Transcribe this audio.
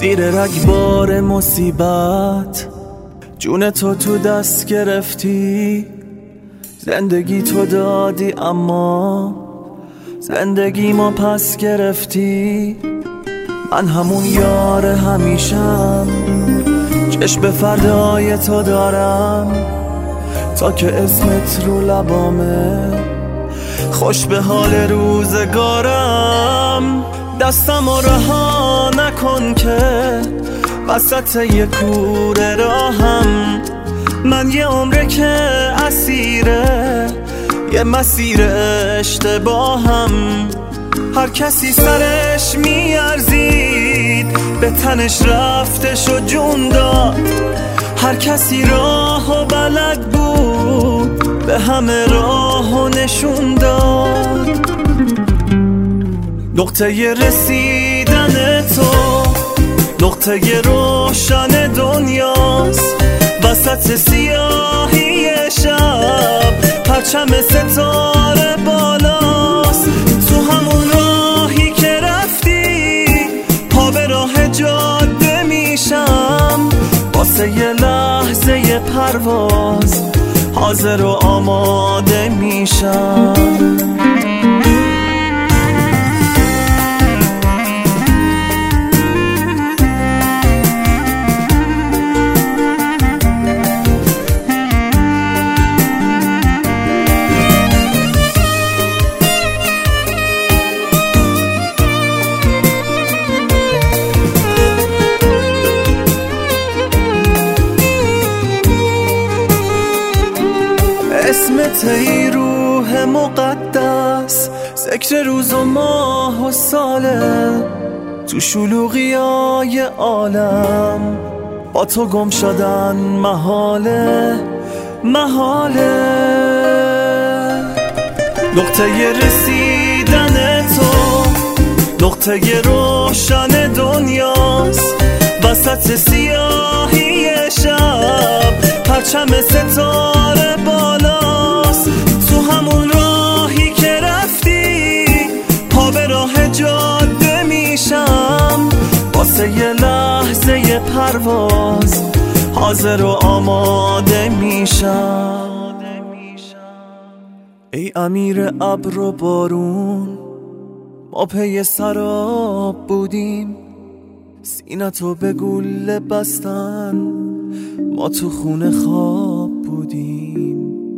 زیر رگبار مصیبت جون تو دست گرفتی، زندگی تو دادی اما زندگی ما پس گرفتی. من همون یار همیشم، چشم به فردای تو دارم، تا که اسمت رو لبامه خوش به حال روزگارم. دستم رو رها نکن که وسط یه کوره راهم، من یه عمره که اسیره یه مسیر اشتباهم. هر کسی سرش میارزید به تنش رفتش و جون داد، هر کسی راه و بلد بود به همه راه و نشون داد. نقطه رسیدن تو نقطه روشن دنیاست، وسط سیاهی شب پرچم ستاره بالاست. تو همون راهی که رفتی پا به راه جاده میشم، واسه یه لحظه پرواز حاضر و آماده میشم. اسمت ای روح مقدس، ذکر روز و ماه و ساله، تو شلوغیای عالم با تو گم شدن محاله محاله. نقطه رسیدن تو نقطه روشن دنیاست، وسط سیاهی شب پرچم ستاره بالاست. تو همون راهی که رفتی پا به راه جاده میشم، واسه یه لحظه پرواز حاضر و آماده میشم. ای امیر ابر و بارون، ما پی سراب بودیم، سینتو به گوله بستن، ما تو خونه خواب بودیم.